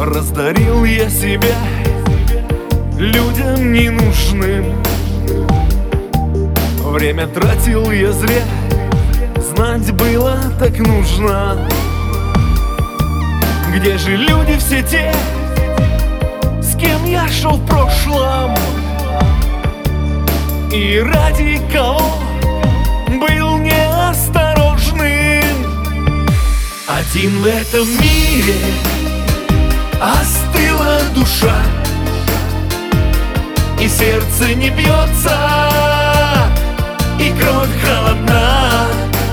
Раздарил я себя людям ненужным. Время тратил я зря, знать было так нужно. Где же люди все те, с кем я шел в прошлом? И ради кого был неосторожным? Один в этом мире остыла душа, и сердце не бьется, и кровь холодна,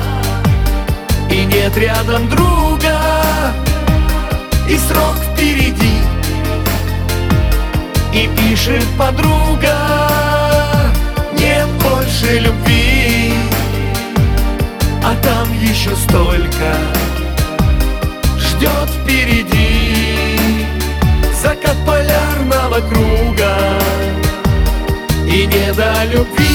и нет рядом друга, и срок впереди. И пишет подруга: нет больше любви, а там еще столько ждет впереди. Закат полярного круга, и не до любви.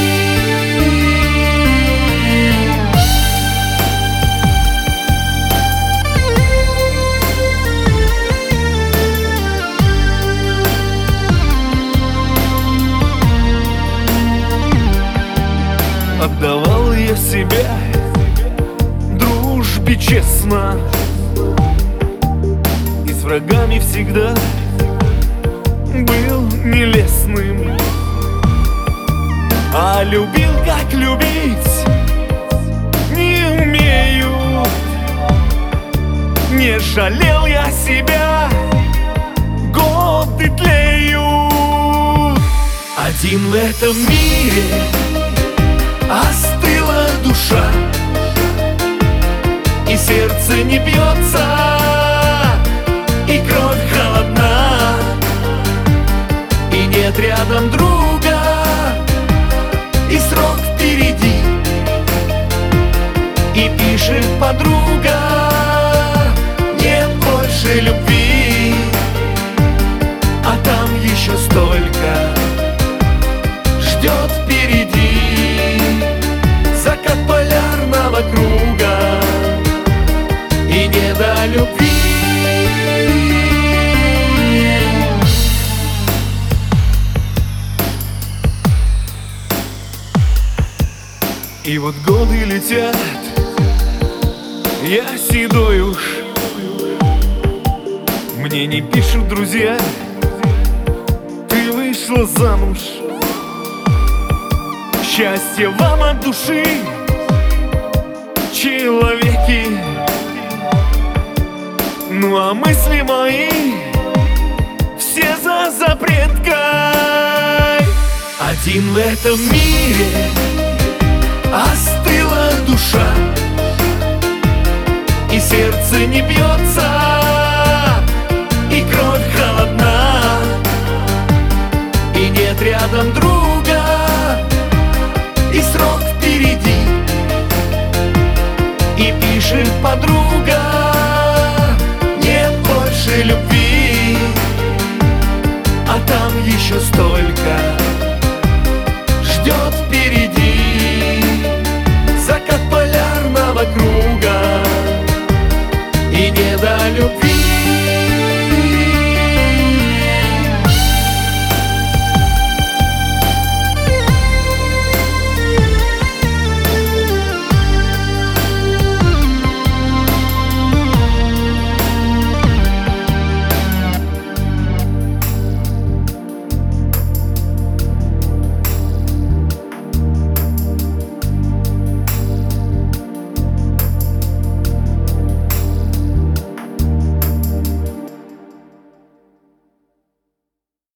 Отдавал я себя дружбе честно, и с врагами всегда был нелестным. А любил, как любить, не умею. Не жалел я себя, годы тлеют. Один в этом мире остыла душа, и сердце не бьется, и кровь холодна, и нет рядом друга, и срок впереди. И пишет подруга: нет больше любви, а там еще столько ждет впереди. Закат полярного круга, и не до любви. И вот годы летят, я седой уж. Мне не пишут друзья: ты вышла замуж. Счастье вам от души, человеки. Ну а мысли мои все за запреткой. Один в этом мире остыла душа, и сердце не бьется, и кровь холодна, и нет рядом друга, и срок впереди. И пишет подруга: нет больше любви, а там еще столько